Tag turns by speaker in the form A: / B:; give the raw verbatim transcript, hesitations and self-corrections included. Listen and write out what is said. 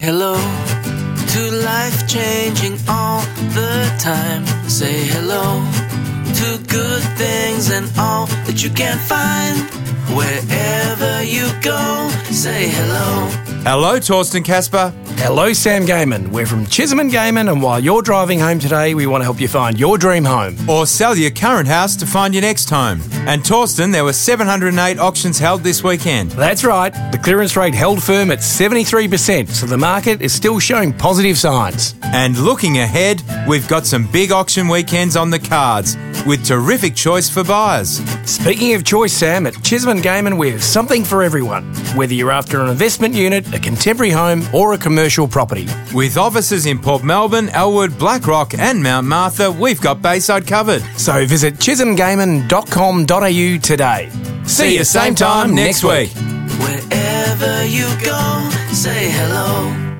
A: Hello to life changing all the time. Say hello to good things and all that you can find. Wherever you go, say hello.
B: Hello, Torsten Casper.
C: Hello, Sam Gayman. We're from Chisholm and Gayman, and while you're driving home today, we want to help you find your dream home.
B: Or sell your current house to find your next home. And Torsten, there were seven hundred eight auctions held this weekend.
C: That's right. The clearance rate held firm at seventy-three percent, so the market is still showing positive signs.
B: And looking ahead, we've got some big auction weekends on the cards, with terrific choice for buyers.
C: Speaking of choice, Sam, at Chisholm and Gayman, we have something for everyone. Whether you're after an investment unit, a contemporary home, or a commercial property.
B: With offices in Port Melbourne, Elwood, Blackrock and Mount Martha, we've got Bayside covered.
C: So visit chisholm gayman dot com dot a u today.
B: See you same time next week.
A: Wherever you go, say hello.